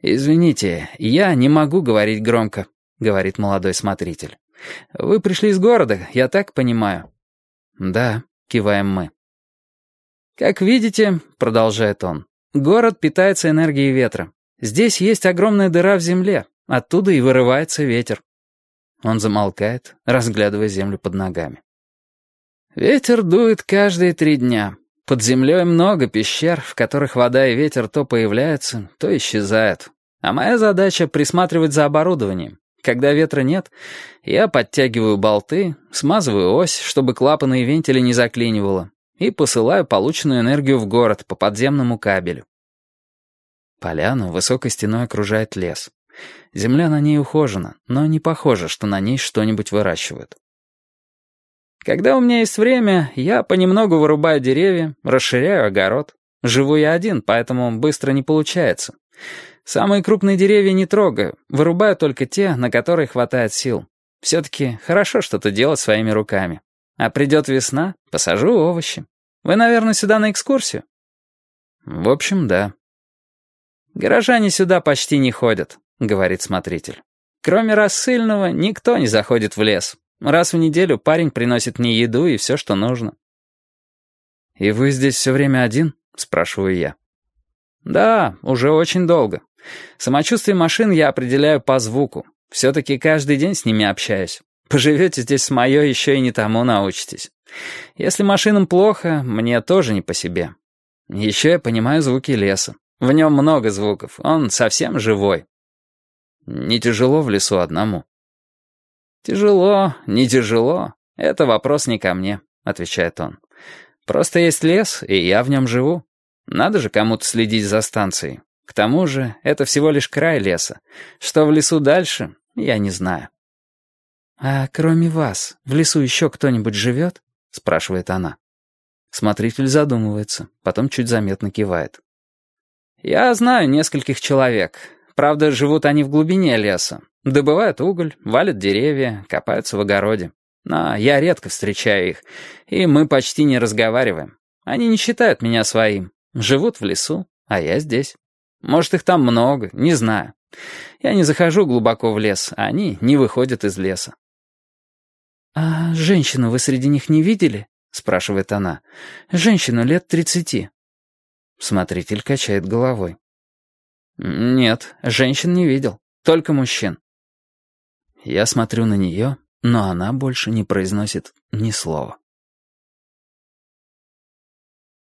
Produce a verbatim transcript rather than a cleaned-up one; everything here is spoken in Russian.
«Извините, я не могу говорить громко», — говорит молодой смотритель. «Вы пришли из города, я так понимаю?» «Да», — киваем мы. «Как видите», — продолжает он, — «город питается энергией ветра. Здесь есть огромная дыра в земле, оттуда и вырывается ветер». Он замолкает, разглядывая землю под ногами. «Ветер дует каждые три дня. Под землей много пещер, в которых вода и ветер то появляются, то исчезают. А моя задача — присматривать за оборудованием. Когда ветра нет, я подтягиваю болты, смазываю ось, чтобы клапаны и вентили не заклинивало, и посылаю полученную энергию в город по подземному кабелю». Поляну высокой стеной окружает лес. Земля на ней ухожена, но не похоже, что на ней что-нибудь выращивают. Когда у меня есть время, я понемногу вырубаю деревья, расширяю огород. Живу я один, поэтому быстро не получается. Самые крупные деревья не трогаю, вырубаю только те, на которые хватает сил. Все-таки хорошо что-то делать своими руками. А придет весна, посажу овощи. Вы, наверное, сюда на экскурсию? В общем, да. «Горожане сюда почти не ходят», — говорит смотритель. «Кроме рассыльного, никто не заходит в лес. Раз в неделю парень приносит мне еду и все, что нужно». «И вы здесь все время один?» — спрашиваю я. «Да, уже очень долго. Самочувствие машин я определяю по звуку. Все-таки каждый день с ними общаюсь. Поживете здесь с моё, еще и не тому научитесь. Если машинам плохо, мне тоже не по себе. Еще я понимаю звуки леса. В нем много звуков, он совсем живой». «Не тяжело в лесу одному?» «Тяжело, не тяжело. Это вопрос не ко мне», — отвечает он. «Просто есть лес, и я в нем живу. Надо же кому-то следить за станцией. К тому же это всего лишь край леса. Что в лесу дальше, я не знаю». «А кроме вас, в лесу еще кто-нибудь живет?» — спрашивает она. Смотритель задумывается, потом чуть заметно кивает. «Я знаю нескольких человек. Правда, живут они в глубине леса. Добывают уголь, валят деревья, копаются в огороде. Но я редко встречаю их, и мы почти не разговариваем. Они не считают меня своим. Живут в лесу, а я здесь. Может, их там много, не знаю. Я не захожу глубоко в лес, а они не выходят из леса». «А женщину вы среди них не видели?» — спрашивает она. «Женщину лет тридцати». Смотритель качает головой. «Нет, женщин не видел, только мужчин». Я смотрю на нее, но она больше не произносит ни слова.